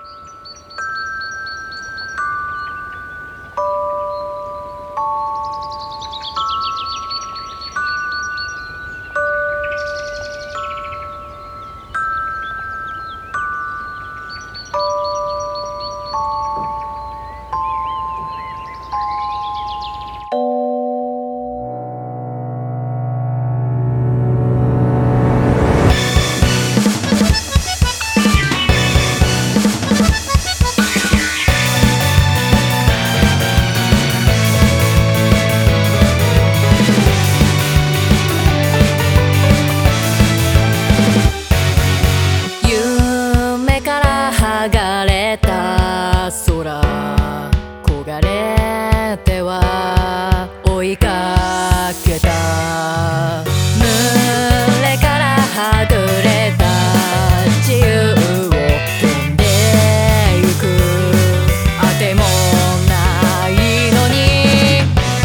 剥がれた空焦がれては追いかけた群れからはぐれた自由を飛んでゆくあてもないのに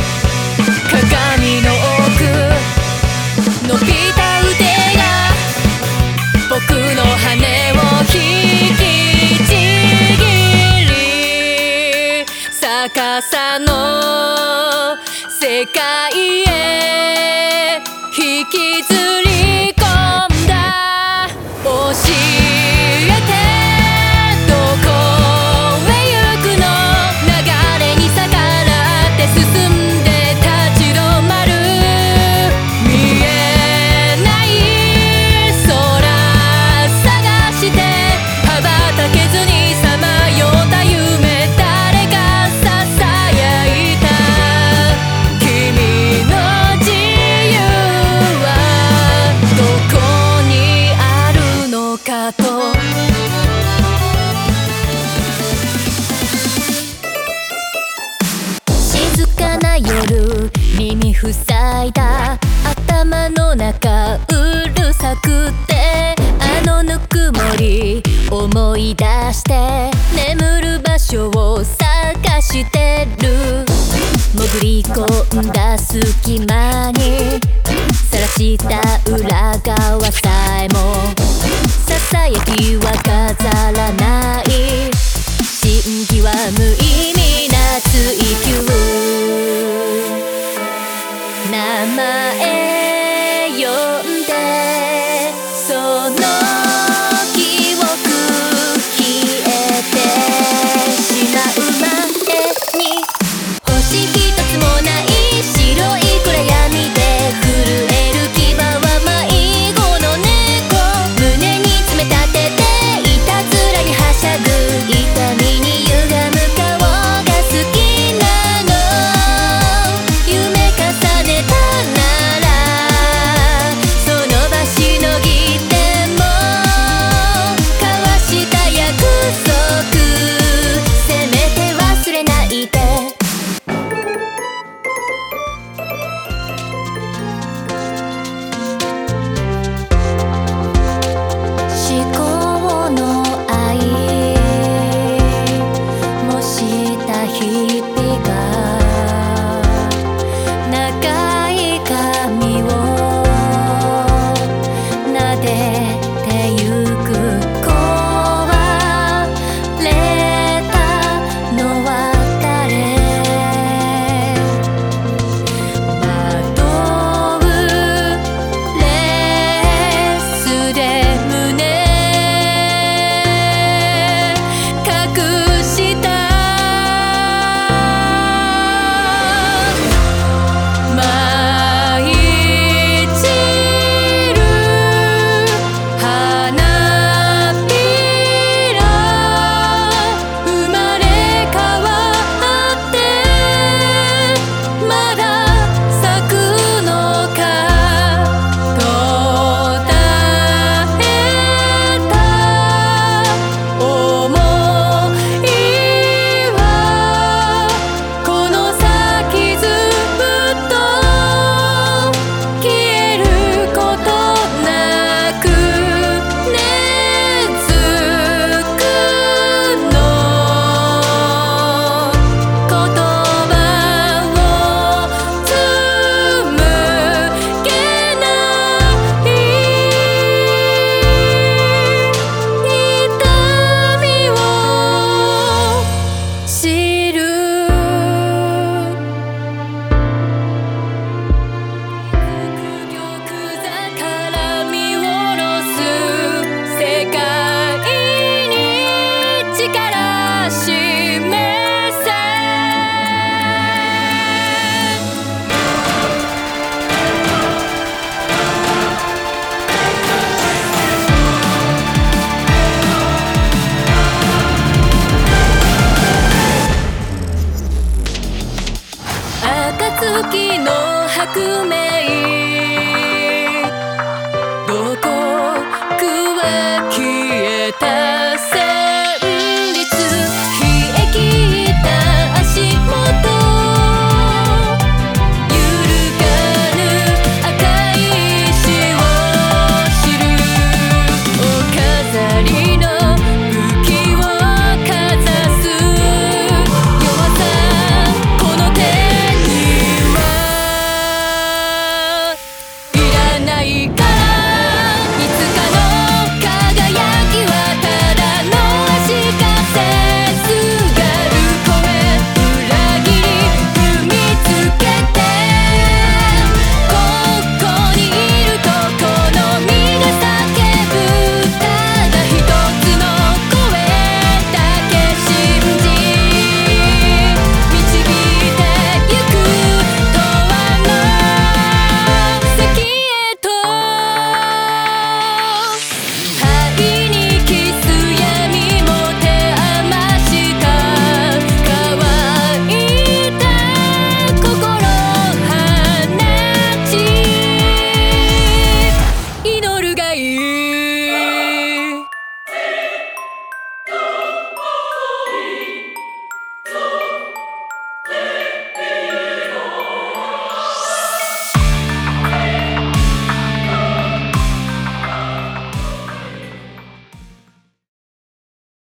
鏡の奥伸びた腕が僕の羽を引き逆さの世界へ引きずり込んだ教えてどこへ行くの流れに逆らって進んで立ち止まる見えない空探して羽ばたけずにさまよった夢誰が静かな夜耳塞いだ頭の中うるさくてあのぬくもり思い出して眠る場所を探してる潜り込んだ隙間に晒した裏側さえもささやきは飾らない真偽は無意味な追求